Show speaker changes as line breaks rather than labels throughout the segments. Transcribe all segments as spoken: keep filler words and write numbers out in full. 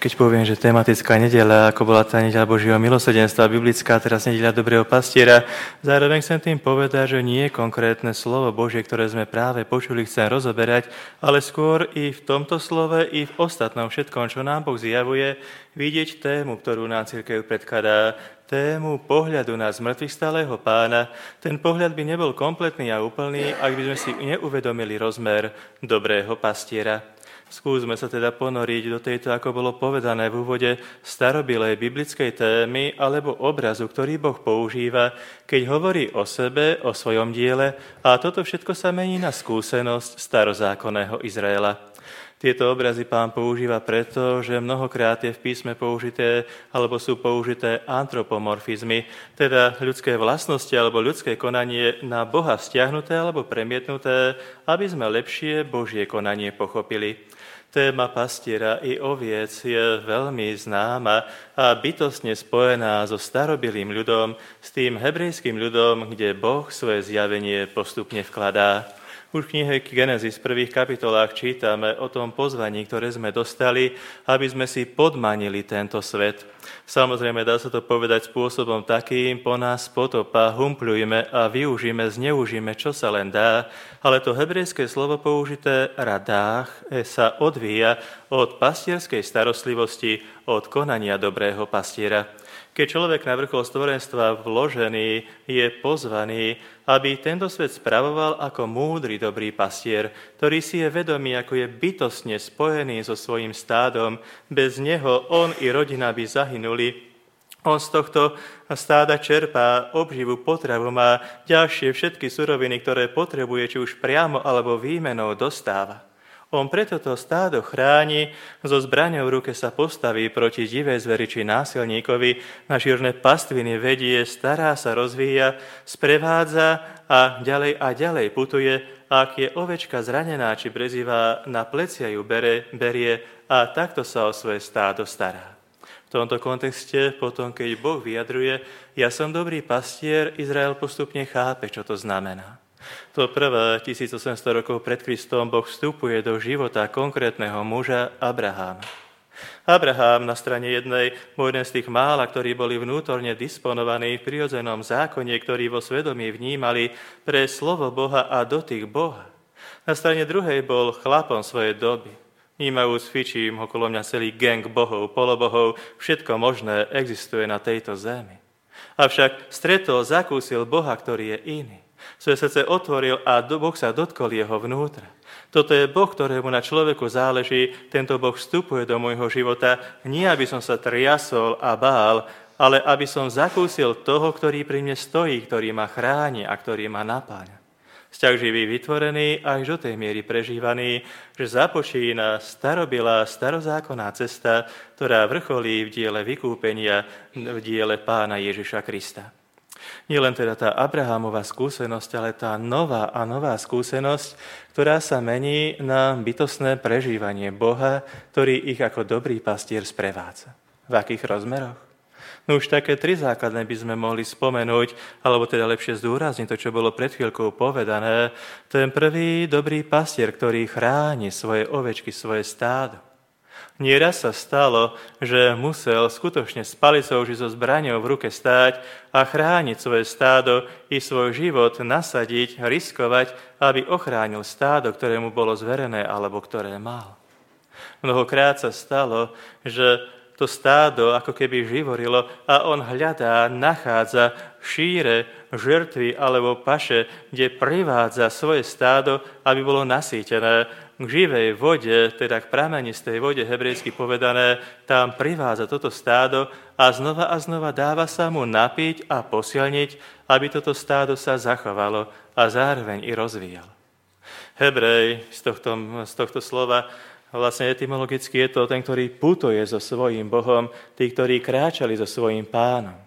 Keď poviem, že tematická nedeľa, ako bola tá nedeľa Božieho milosrdenstva, biblická, teraz nedeľa dobrého pastiera, zároveň chcem tým povedať, že nie je konkrétne slovo Božie, ktoré sme práve počuli, chcem rozoberať, ale skôr i v tomto slove, i v ostatnom všetkom, čo nám Boh zjavuje, vidieť tému, ktorú nám cirkev predkladá, tému pohľadu na zmrtvých stáleho Pána. Ten pohľad by nebol kompletný a úplný, ak by sme si neuvedomili rozmer dobrého pastiera. Skúsme sa teda ponoriť do tejto, ako bolo povedané v úvode, starobilej biblickej témy alebo obrazu, ktorý Boh používa, keď hovorí o sebe, o svojom diele, a toto všetko sa mení na skúsenosť starozákonného Izraela. Tieto obrazy Pán používa preto, že mnohokrát je v písme použité alebo sú použité antropomorfizmy, teda ľudské vlastnosti alebo ľudské konanie na Boha vzťahnuté alebo premietnuté, aby sme lepšie Božie konanie pochopili. Téma pastiera i oviec je veľmi známa a bytostne spojená so starobilým ľudom, s tým hebrejským ľudom, kde Boh svoje zjavenie postupne vkladá. Už v knihe Genesis v prvých kapitolách čítame o tom pozvaní, ktoré sme dostali, aby sme si podmanili tento svet. Samozrejme, dá sa to povedať spôsobom takým, po nás potopa, humpľujme a využíme, zneužíme, čo sa len dá, ale to hebrejské slovo použité radách sa odvíja od pastierskej starostlivosti, od konania dobrého pastiera. Keď človek na vrchol stvorenstva vložený je pozvaný, aby tento svet spravoval ako múdry dobrý pastier, ktorý si je vedomý, ako je bytostne spojený so svojím stádom. Bez neho on i rodina by zahynuli. On z tohto stáda čerpá obživu, potravu, má ďalšie všetky suroviny, ktoré potrebuje, či už priamo alebo výmenou dostáva. On preto to stádo chráni, so zbraňou v ruke sa postaví proti divej zveri či násilníkovi, na šírne pastviny vedie, stará sa, rozvíja, sprevádza a ďalej a ďalej putuje. Ak je ovečka zranená či prezivá, na plecia ju bere, berie a takto sa o svoje stádo stará. V tomto kontexte, potom keď Boh vyjadruje, ja som dobrý pastier, Izrael postupne chápe, čo to znamená. To prvé, tisícosemsto rokov pred Kristom, Boh vstupuje do života konkrétneho muža Abraháma. Abrahám na strane jednej bol jeden z tých mála, ktorí boli vnútorne disponovaní v prirodzenom zákone, ktorí vo svedomí vnímali pre slovo Boha a dotyk Boha. Na strane druhej bol chlapom svojej doby. Vnímajú s fičím okolo mňa celý gang bohov, polobohov, všetko možné existuje na tejto zemi. Avšak stretol, zakúsil Boha, ktorý je iný. Svoje srdce otvoril a Boh sa dotkol jeho vnútra. Toto je Boh, ktorému na človeku záleží. Tento Boh vstupuje do môjho života, nie aby som sa triasol a bál, ale aby som zakúsil toho, ktorý pri mne stojí, ktorý ma chráni a ktorý ma napáňa. Vzťah živý, vytvorený až do tej miery prežívaný, že započína starobilá, starozákonná cesta, ktorá vrcholí v diele vykúpenia, v diele Pána Ježiša Krista. Nie len teda tá Abrahámová skúsenosť, ale tá nová a nová skúsenosť, ktorá sa mení na bytostné prežívanie Boha, ktorý ich ako dobrý pastier sprevádza. V akých rozmeroch? No už také tri základné by sme mohli spomenúť, alebo teda lepšie zdôrazniť to, čo bolo pred chvíľkou povedané. Ten prvý dobrý pastier, ktorý chráni svoje ovečky, svoje stádo. Nieraz sa stalo, že musel skutočne s palicou či so zbraňou v ruke stáť a chrániť svoje stádo i svoj život nasadiť, riskovať, aby ochránil stádo, ktoré mu bolo zverené alebo ktoré mal. Mnohokrát sa stalo, že to stádo ako keby živorilo a on hľadá, nachádza šíre, žrtvy alebo paše, kde privádza svoje stádo, aby bolo nasýtené. K živej vode, teda k pramenistej vode, hebrejsky povedané, tam privádza toto stádo a znova a znova dáva sa mu napiť a posilniť, aby toto stádo sa zachovalo a zároveň i rozvíjalo. Hebrej z tohto, z tohto slova, vlastne etymologicky je to ten, ktorý putuje so svojím Bohom, tí, ktorí kráčali so svojím Pánom.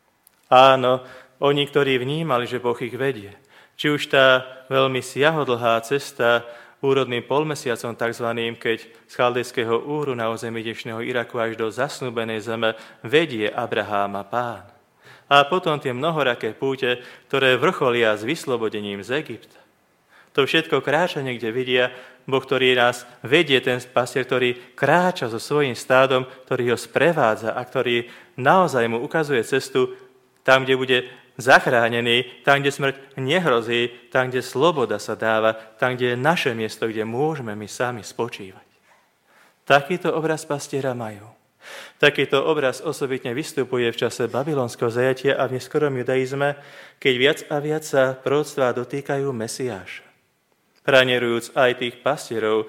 Áno, oni, ktorí vnímali, že Boh ich vedie. Či už tá veľmi siahodlhá cesta úrodným polmesiacom takzvaným, keď z chaldejského Úru na území dnešného Iraku až do zasnúbenej zeme vedie Abraháma Pán. A potom tie mnohoraké púte, ktoré vrcholia s vyslobodením z Egypta. To všetko kráčanie, kde vidia, Boh, ktorý nás vedie, ten pastier, ktorý kráča so svojím stádom, ktorý ho sprevádza a ktorý naozaj mu ukazuje cestu tam, kde bude zachránený, tam, kde smrť nehrozí, tam, kde sloboda sa dáva, tam, kde je naše miesto, kde môžeme my sami spočívať. Takýto obraz pastiera majú. Takýto obraz osobitne vystupuje v čase babylonského zajatia a v neskorom judaizme, keď viac a viac sa proroctvá dotýkajú Mesiáša. Pranierujúc aj tých pastierov,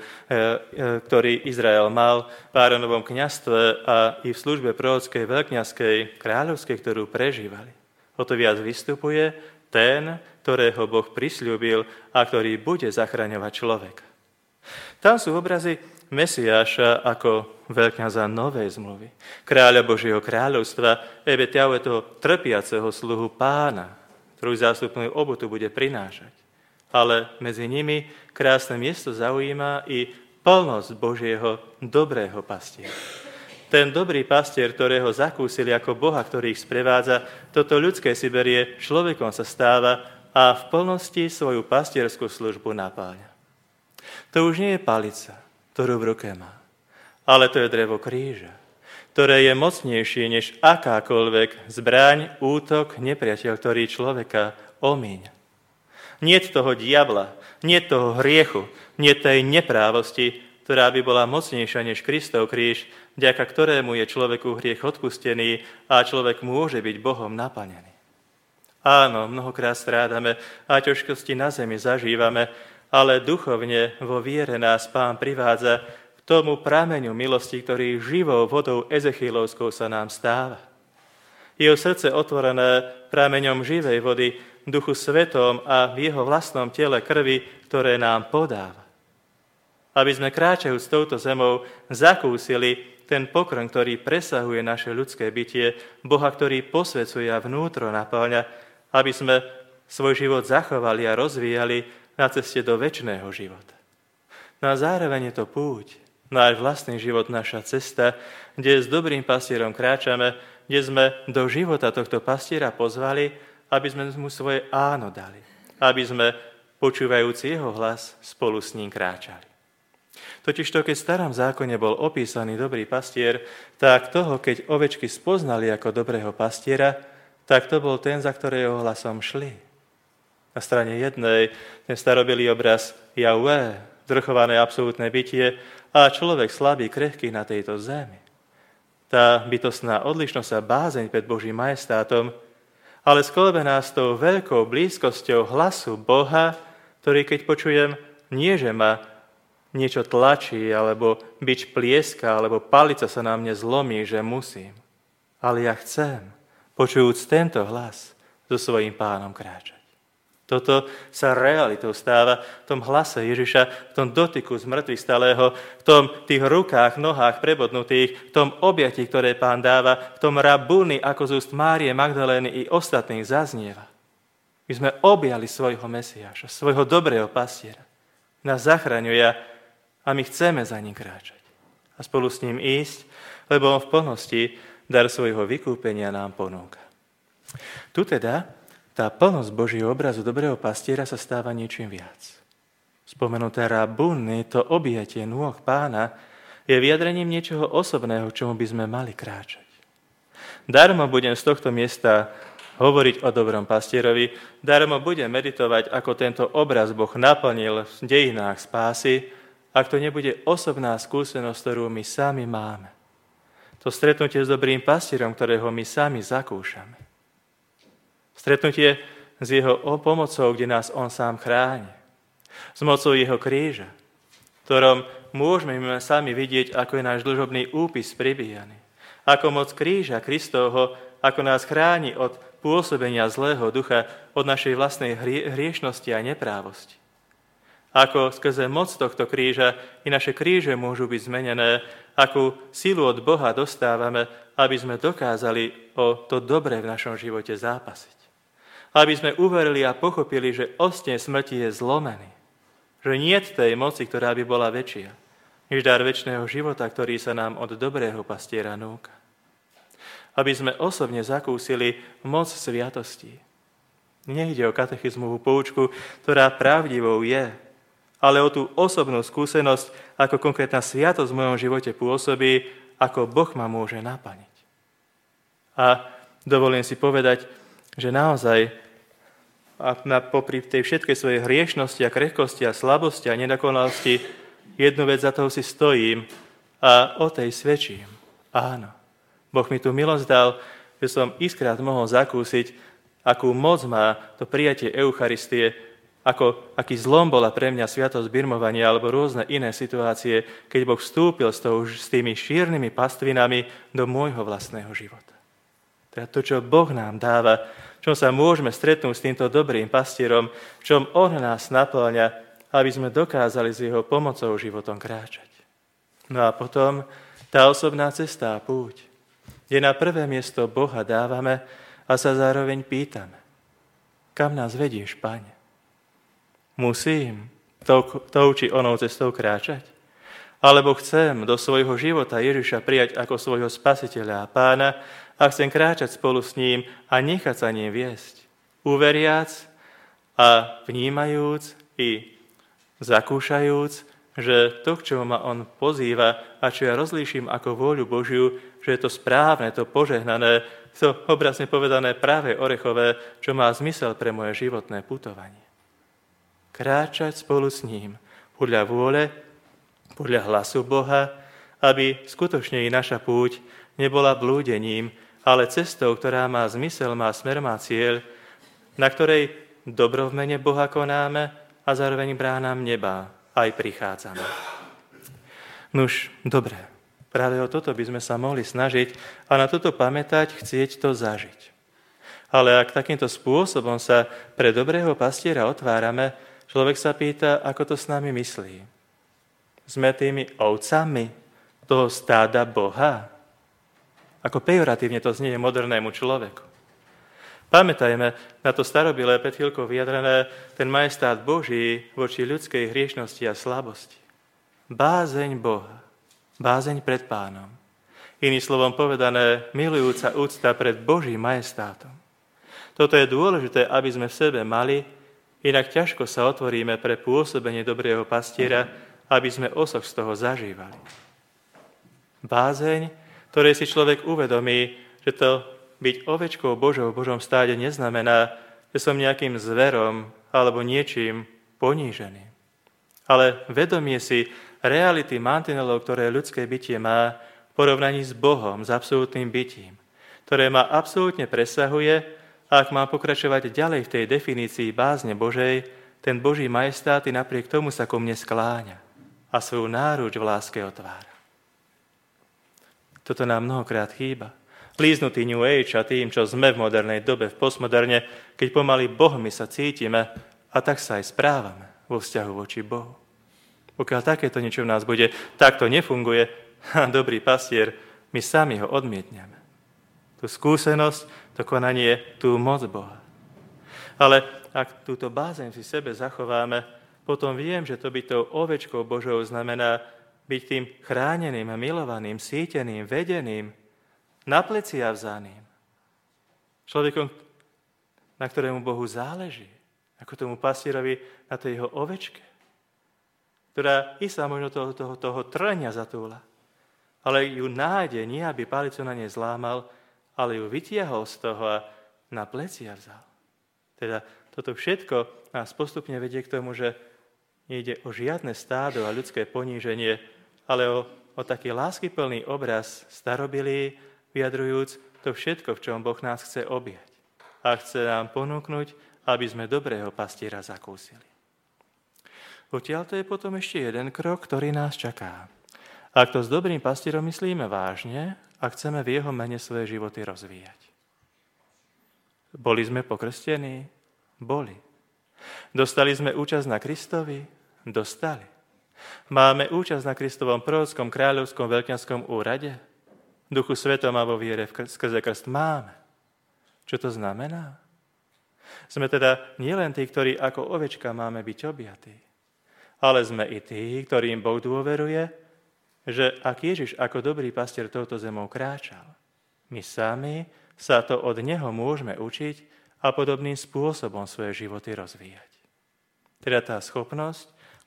ktorý Izrael mal v Áronovom kňazstve a i v službe prorockej, veľkňazskej, kráľovskej, ktorú prežívali. O to viac vystupuje ten, ktorého Boh prisľúbil a ktorý bude zachraňovať človeka. Tam sú obrazy Mesiáša ako veľkňaza novej zmluvy, kráľa Božieho kráľovstva, ebe ťauje toho trpiaceho sluhu Pána, ktorú zástupnú obutu bude prinášať. Ale medzi nimi krásne miesto zaujíma i plnosť Božieho dobrého pastiera. Ten dobrý pastier, ktorého zakúsili ako Boha, ktorý ich sprevádza, toto ľudské si berie, človekom sa stáva a v plnosti svoju pastierskú službu napáľa. To už nie je palica, ktorú v ruke má, ale to je drevo kríža, ktoré je mocnejšie než akákoľvek zbraň, útok, nepriateľ, ktorý človeka omíňa. Niet toho diabla, niet toho hriechu, niet tej neprávosti, ktorá by bola mocnejšia než Kristov kríž, vďaka ktorému je človeku hriech odpustený a človek môže byť Bohom naplnený. Áno, mnohokrát strádame a ťažkosti na zemi zažívame, ale duchovne vo viere nás Pán privádza k tomu prameňu milosti, ktorý živou vodou Ezechielovskou sa nám stáva. Jeho srdce otvorené prameňom živej vody, Duchu Svetom a v jeho vlastnom tele krvi, ktoré nám podáva. Aby sme kráčajúc touto zemou zakúsili ten pokrm, ktorý presahuje naše ľudské bytie, Boha, ktorý posvecuje a vnútro napĺňa, aby sme svoj život zachovali a rozvíjali na ceste do večného života. No a zároveň je to púť, náš vlastný život, naša cesta, kde s dobrým pastierom kráčame, kde sme do života tohto pastiera pozvali, aby sme mu svoje áno dali, aby sme, počúvajúci jeho hlas, spolu s ním kráčali. Totižto, keď v starom zákone bol opísaný dobrý pastier, tak toho, keď ovečky spoznali ako dobrého pastiera, tak to bol ten, za ktorého hlasom šli. Na strane jednej ten starobilý obraz Jahve, zvrchované absolútne bytie a človek slabý, krehký na tejto zemi. Tá bytostná odlišnosť a bázeň pred Božím majestátom, ale sklobená s tou veľkou blízkosťou hlasu Boha, ktorý, keď počujem, nie že ma niečo tlačí, alebo bič plieska, alebo palica sa na mne zlomí, že musím. Ale ja chcem, počujúc tento hlas, so svojím Pánom kráčať. Toto sa realitou stáva v tom hlase Ježiša, v tom dotyku z mŕtvych stalého, v tom tých rukách, nohách prebodnutých, v tom objatí, ktoré Pán dáva, v tom rabúny, ako z úst Márie Magdalény i ostatných zaznieva. My sme objali svojho Mesiáša, svojho dobrého pastiera. Nás zachraňuje a my chceme za ním kráčať. A spolu s ním ísť, lebo on v plnosti dar svojho vykúpenia nám ponúka. Tu teda tá plnosť Božieho obrazu dobrého pastiera sa stáva niečím viac. Spomenuté rabúny, to objatie nôh Pána, je vyjadrením niečoho osobného, k čomu by sme mali kráčať. Darmo budem z tohto miesta hovoriť o dobrom pastierovi, darmo budem meditovať, ako tento obraz Boh naplnil v dejinách spásy, ak to nebude osobná skúsenosť, ktorú my sami máme. To stretnutie s dobrým pastierom, ktorého my sami zakúšame. Stretnutie s jeho pomocou, kde nás on sám chráni. S mocou jeho kríža, v ktorom môžeme my sami vidieť, ako je náš dlžobný úpis pribíjaný. Ako moc kríža Kristovho, ako nás chráni od pôsobenia zlého ducha, od našej vlastnej hriešnosti a neprávosti. Ako skrze moc tohto kríža i naše kríže môžu byť zmenené, akú silu od Boha dostávame, aby sme dokázali o to dobré v našom živote zápasiť. Aby sme uverili a pochopili, že osteň smrti je zlomený. Že niet tej moci, ktorá by bola väčšia, než dar večného života, ktorý sa nám od dobrého pastiera núka. Aby sme osobne zakúsili moc sviatostí. Nejde o katechizmovú poučku, ktorá pravdivou je, ale o tú osobnú skúsenosť, ako konkrétna sviatosť v mojom živote pôsobí, ako Boh ma môže naplniť. A dovolím si povedať, že naozaj a na, popri tej všetkej svojej hriešnosti a krehkosti a slabosti a nedokonalosti jednu vec za toho si stojím a o tej svedčím. Áno, Boh mi tú milosť dal, že som iskrát mohol zakúsiť, akú moc má to prijatie Eucharistie, ako, aký zlom bola pre mňa sviatosť birmovania alebo rôzne iné situácie, keď Boh vstúpil s, tou, s tými šírnymi pastvinami do môjho vlastného života. Teda to, čo Boh nám dáva, čom sa môžeme stretnúť s týmto dobrým pastierom, čom On nás naplňa, aby sme dokázali s Jeho pomocou životom kráčať. No a potom tá osobná cesta a púť, kde na prvé miesto Boha dávame a sa zároveň pýtame, kam nás vedieš, Pane? Musím tou, tou či onou cestou kráčať? Alebo chcem do svojho života Ježiša prijať ako svojho spasiteľa a pána a chcem kráčať spolu s ním a nechať sa ním viesť, uveriac a vnímajúc i zakúšajúc, že to, k čomu ma on pozýva a čo ja rozlíšim ako vôľu Božiu, že je to správne, to požehnané, to obrazne povedané práve orechové, čo má zmysel pre moje životné putovanie. Kráčať spolu s ním podľa vôle, podľa hlasu Boha, aby skutočne i naša púť nebola blúdením, ale cestou, ktorá má zmysel, má smer, má cieľ, na ktorej dobro v mene Boha konáme a zároveň bránam neba aj prichádzame. Nuž, dobre, práve o toto by sme sa mohli snažiť a na toto pamätať, chcieť to zažiť. Ale ak takýmto spôsobom sa pre dobrého pastiera otvárame, človek sa pýta, ako to s nami myslí. Sme tými ovcami toho stáda Boha? Ako pejoratívne to znie modernému človeku. Pamätajme na to starobilé pred chvíľkou vyjadrené, ten majestát Boží voči ľudskej hriešnosti a slabosti. Bázeň Boha, bázeň pred Pánom. Iným slovom povedané, milujúca úcta pred Božím majestátom. Toto je dôležité, aby sme v sebe mali, inak ťažko sa otvoríme pre pôsobenie dobrého pastiera, aby sme osoch z toho zažívali. Bázeň, ktorej si človek uvedomí, že to byť ovečkou Božou v Božom stáde neznamená, že som nejakým zverom alebo niečím ponížený. Ale vedomie si reality mantinelov, ktoré ľudské bytie má v porovnaní s Bohom, s absolútnym bytím, ktoré ma absolútne presahuje a ak mám pokračovať ďalej v tej definícii bázne Božej, ten Boží majestát i napriek tomu sa ku mne skláňa a svoju náruč v láske otvára. Toto nám mnohokrát chýba. Líznutý New Age a tým, čo sme v modernej dobe, v postmoderne, keď pomaly Bohmi sa cítime a tak sa aj správame vo vzťahu voči Bohu. Pokiaľ takéto niečo v nás bude, tak to nefunguje, a dobrý pastier, my sami ho odmietneme. Tú skúsenosť, to konanie, tú moc Boha. Ale ak túto bázeň si sebe zachováme, potom viem, že to byť tou ovečkou Božou znamená byť tým chráneným, milovaným, síteným, vedeným, na plecia vzaným. Človekom, na ktorému Bohu záleží, ako tomu pastierovi na tej jeho ovečke, ktorá i sa možno toho, toho, toho trňa zatúla, ale ju nájde, nie aby palicu na nej zlámal, ale ju vytiahol z toho a na plecia vzal. Teda toto všetko nás postupne vedie k tomu, že nejde o žiadne stádo a ľudské poníženie, ale o, o taký láskyplný obraz starobilý, vyjadrujúc to všetko, v čom Boh nás chce objať. A chce nám ponúknuť, aby sme dobrého pastiera zakúsili. Odtiaľ to je potom ešte jeden krok, ktorý nás čaká. Ak to s dobrým pastierom myslíme vážne a chceme v jeho mene svoje životy rozvíjať. Boli sme pokrstení? Boli. Dostali sme účasť na Kristovi? Dostali. Máme účasť na Kristovom prorockom, kráľovskom, veľkňazskom úrade? Duchu Svetom a vo viere skrze krst máme. Čo to znamená? Sme teda nielen tí, ktorí ako ovečka máme byť objatí, ale sme i tí, ktorým Boh dôveruje, že ak Ježiš ako dobrý pastier touto zemou kráčal, my sami sa to od Neho môžeme učiť a podobným spôsobom svoje životy rozvíjať. Teda tá schopnosť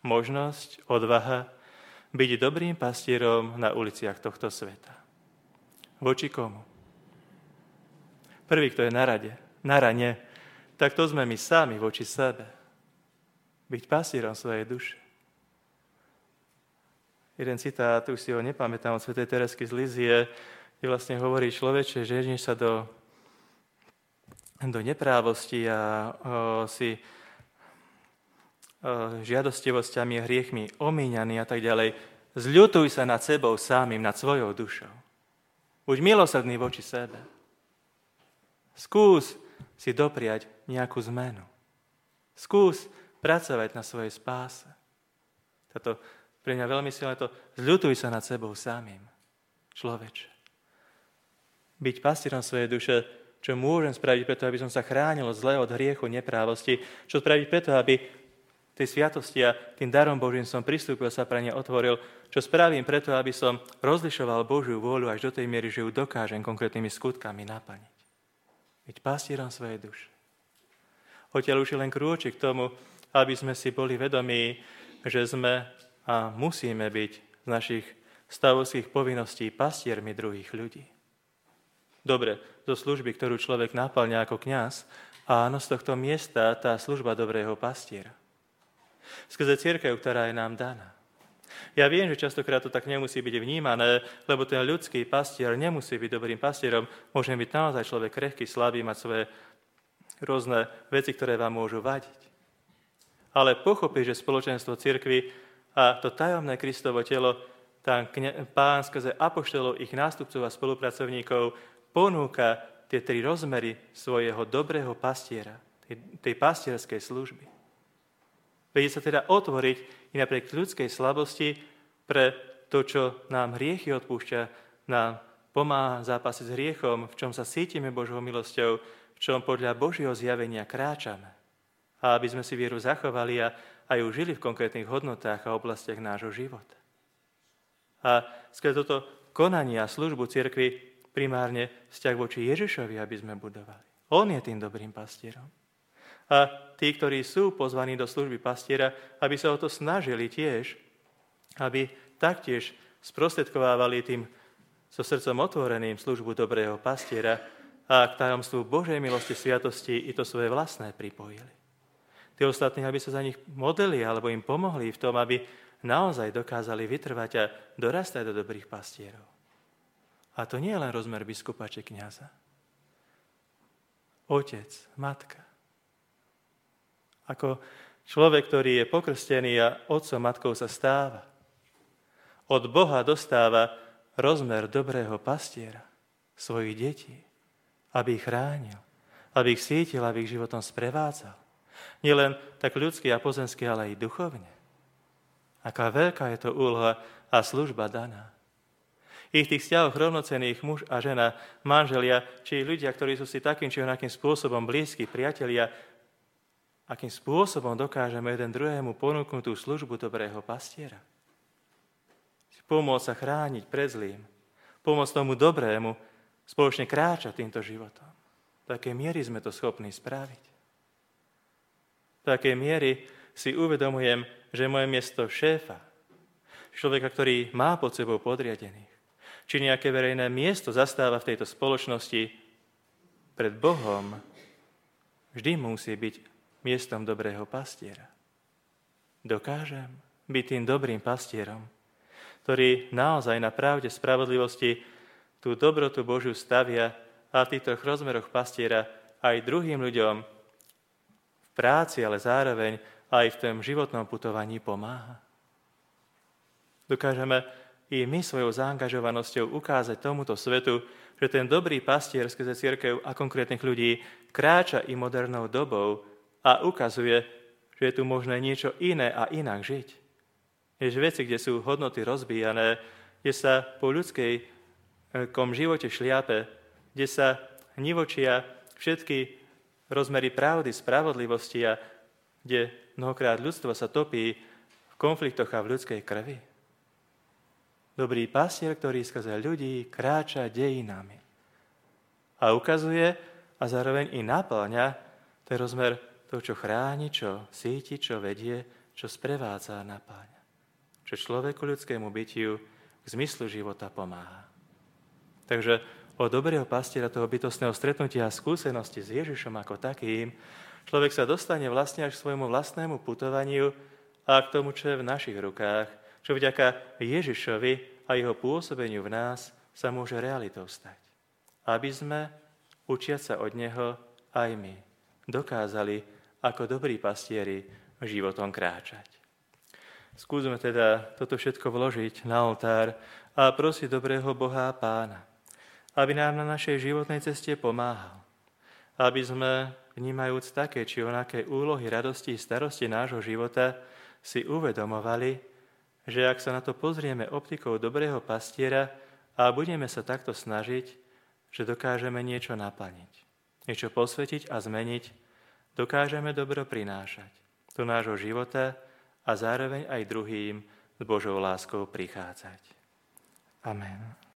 možnosť, odvaha byť dobrým pastierom na uliciach tohto sveta. Voči komu? Prvý, kto je na rade, na rane, tak to sme my sami voči sebe. Byť pastierom svojej duše. Jeden citát, už si ho nepamätám, od svätej Teresky z Lizie, kde vlastne hovorí človeče, že ženieš sa do, do neprávosti a o, si o, žiadostivosťami a hriechmi omíňaný a tak ďalej. Zľutuj sa nad sebou samým, nad svojou dušou. Buď milosrdný voči sebe. Skús si dopriať nejakú zmenu. Skús pracovať na svojej spáse. Toto pre mňa veľmi silné to, zľutuj sa nad sebou samým, človeče. Byť pastierom svojej duše, čo môžem spraviť preto, aby som sa chránil od zlého, od hriechu, neprávosti, čo spraviť preto, aby tej sviatosti a tým darom Božím som pristúpil, sa pre ne otvoril, čo spravím preto, aby som rozlišoval Božiu vôľu až do tej miery, že ju dokážem konkrétnymi skutkami naplniť. Byť pastierom svojej duše. Odtiaľ už je len krôčik k tomu, aby sme si boli vedomí, že sme a musíme byť z našich stavovských povinností pastiermi druhých ľudí. Dobre, zo služby, ktorú človek naplňa ako kňaz, áno, z tohto miesta tá služba dobrého pastiera. Skrze cirkev, ktorá je nám daná. Ja viem, že častokrát to tak nemusí byť vnímané, lebo ten ľudský pastier nemusí byť dobrým pastierom. Môže byť naozaj človek krehký, slabý, mať svoje rôzne veci, ktoré vám môžu vadiť. Ale pochopí, že spoločenstvo cirkvi a to tajomné Kristovo telo, tam Pán skrze apoštolov, ich nástupcov a spolupracovníkov ponúka tie tri rozmery svojho dobrého pastiera, tej, tej pastierskej služby. Vedie sa teda otvoriť i napriek ľudskej slabosti pre to, čo nám hriechy odpúšťa, nám pomáha zápasiť s hriechom, v čom sa cítime Božou milosťou, v čom podľa Božieho zjavenia kráčame. A aby sme si vieru zachovali a aj ju žili v konkrétnych hodnotách a oblastiach nášho života. A skrze toto konanie a službu cirkvi primárne vzťah voči Ježišovi, aby sme budovali. On je tým dobrým pastierom. A tí, ktorí sú pozvaní do služby pastiera, aby sa o to snažili tiež, aby taktiež sprostredkovávali tým so srdcom otvoreným službu dobrého pastiera a k tajomstvu Božej milosti sviatosti i to svoje vlastné pripojili. Tí ostatní, aby sa za nich modlili alebo im pomohli v tom, aby naozaj dokázali vytrvať a dorastať do dobrých pastierov. A to nie je len rozmer biskupa či kňaza. Otec, matka. Ako človek, ktorý je pokrstený a otcom, matkou sa stáva. Od Boha dostáva rozmer dobrého pastiera svojich detí, aby ich chránil, aby ich sítil, aby ich životom sprevádzal. Nielen tak ľudský a pozemský, ale aj duchovne. Aká veľká je to úloha a služba daná. I v tých vzťahoch rovnocenných muž a žena, manželia, či ľudia, ktorí sú si takým či onakým spôsobom blízki, priatelia, akým spôsobom dokážeme jeden druhému ponúknuť tú službu dobrého pastiera. Pomôcť sa chrániť pred zlým, pomôcť tomu dobrému, spoločne kráčať týmto životom. V takej miery sme to schopní spraviť. V takej miery si uvedomujem, že moje miesto šéfa, človeka, ktorý má pod sebou podriadených, či nejaké verejné miesto zastáva v tejto spoločnosti pred Bohom, vždy musí byť miestom dobrého pastiera. Dokážem byť tým dobrým pastierom, ktorý naozaj na pravde spravodlivosti tú dobrotu Božiu stavia a v týchto rozmeroch pastiera aj druhým ľuďom v práci, ale zároveň aj v tom životnom putovaní pomáha. Dokážeme i my svojou zaangažovanosťou ukázať tomuto svetu, že ten dobrý pastier skrze cirkev a konkrétnych ľudí kráča i modernou dobou a ukazuje, že je tu možné niečo iné a inak žiť. Jež veci, kde sú hodnoty rozbíjané, kde sa po ľudskej kom živote šliape, kde sa nivočia všetky rozmery pravdy, spravodlivosti a kde mnohokrát ľudstvo sa topí v konfliktoch a v ľudskej krvi. Dobrý pastier, ktorý skrze ľudí kráča dejinami a ukazuje a zároveň i naplňa ten rozmer toho, čo chráni, čo síti, čo vedie, čo sprevádza a napáňa. Čo človeku, ľudskému bytiu k zmyslu života pomáha. Takže od dobrého pastiera toho bytostného stretnutia a skúsenosti s Ježišom ako takým, človek sa dostane vlastne až k svojmu vlastnému putovaniu a k tomu, čo je v našich rukách, čo vďaka Ježišovi a jeho pôsobeniu v nás sa môže realitou stať. Aby sme, učiať sa od neho, aj my dokázali ako dobrí pastieri životom kráčať. Skúsme teda toto všetko vložiť na oltár a prosiť dobrého Boha a Pána, aby nám na našej životnej ceste pomáhal. Aby sme, vnímajúc také či onaké úlohy, radosti i starosti nášho života, si uvedomovali, že ak sa na to pozrieme optikou dobrého pastiera a budeme sa takto snažiť, že dokážeme niečo naplniť, niečo posvetiť a zmeniť, dokážeme dobro prinášať do nášho života a zároveň aj druhým s Božou láskou prichádzať. Amen.